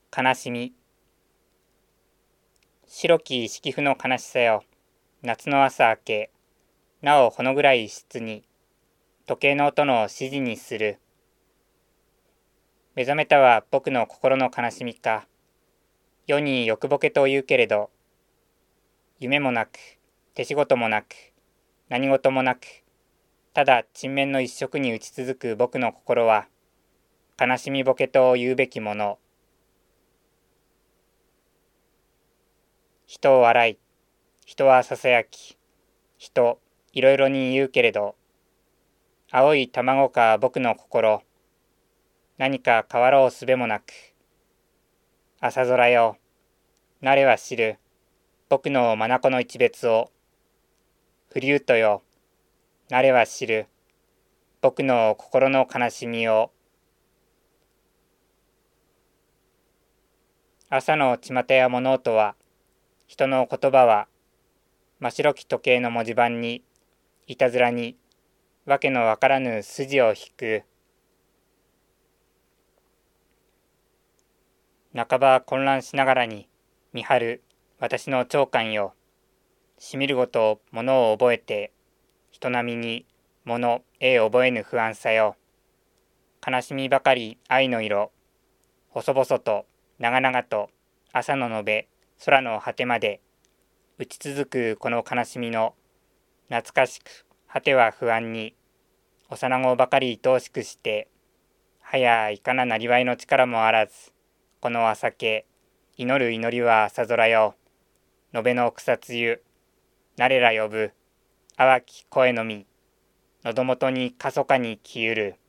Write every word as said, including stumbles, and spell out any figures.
悲しみ。白き敷布の悲しさよ。夏の朝明け、なおほの暗い室に、時計の音の指示にする。目覚めたは僕の心の悲しみか。世に欲ぼけと言うけれど、夢もなく、手仕事もなく、何事もなく、ただ沈面の一色に打ち続く僕の心は、悲しみぼけと言うべきもの。人を笑い、人はささやき、人、いろいろに言うけれど、青い卵か僕の心、何か変わろうすべもなく、朝空よ、なれは知る、僕の眼の一別を、フリュートよ、なれは知る、僕の心の悲しみを。朝の巷や物音は、人の言葉は、真白き時計の文字盤に、いたずらに、わけのわからぬ筋を引く。半ば混乱しながらに、見張る私の長官よ。しみるごと物を覚えて、人並みに物、絵覚えぬ不安さよ。悲しみばかり愛の色、細々と長々と朝の延べ、空の果てまで、打ち続くこの悲しみの、懐かしく、果ては不安に、幼子ばかり愛おしくして、はやいかななりわいの力もあらず、この朝け、祈る祈りは朝空よ。延べの草露、なれら呼ぶ、淡き声のみ、喉元にかそかに消ゆる。